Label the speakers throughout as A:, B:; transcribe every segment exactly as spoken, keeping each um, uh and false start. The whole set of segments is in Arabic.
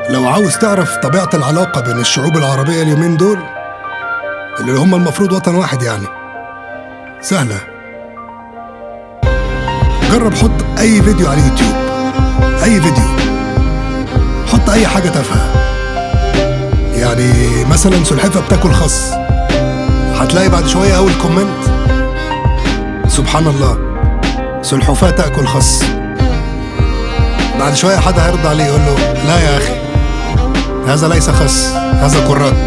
A: لو عاوز تعرف طبيعة العلاقة بين الشعوب العربية اليومين دول اللي هم المفروض وطن واحد يعني، سهلة. جرب حط أي فيديو على اليوتيوب، أي فيديو، حط أي حاجة تافهة، يعني مثلا سلحفة بتاكل خس، هتلاقي بعد شوية أول كومنت سبحان الله سلحفاة تأكل خس. بعد شوية حد هيرد عليه يقول له لا يا أخي هذا ليس خس، هذا كرات.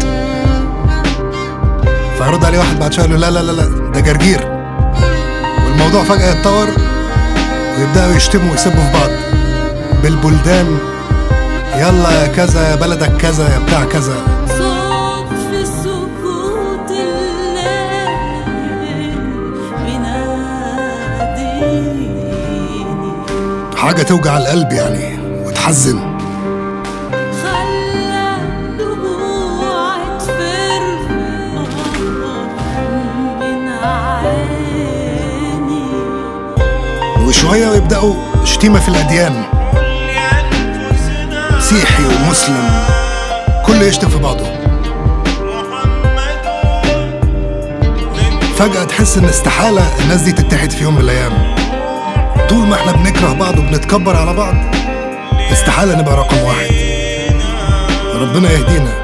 A: فيرد عليه واحد بعد شوية يقول له لا لا لا لا ده جرجير. والموضوع فجأة يتطور ويبدأوا يشتموا ويسبوا في بعض بالبلدان، يلا يا كذا يا بلدك كذا يا بتاع كذا.
B: صوت في سكوت الليل بيناديني،
A: حاجة توجع القلب يعني وتحزن.
B: خلى دموع تفر من عيني،
A: وشوية ويبدأوا شتيمة في الأديان، مسيحي ومسلم كله يشتم في بعضه. فجأة تحس ان استحالة الناس دي تتحد في يوم من الأيام. طول ما احنا بنكره بعض وبنتكبر على بعض استحالة نبقى رقم واحد. ربنا يهدينا.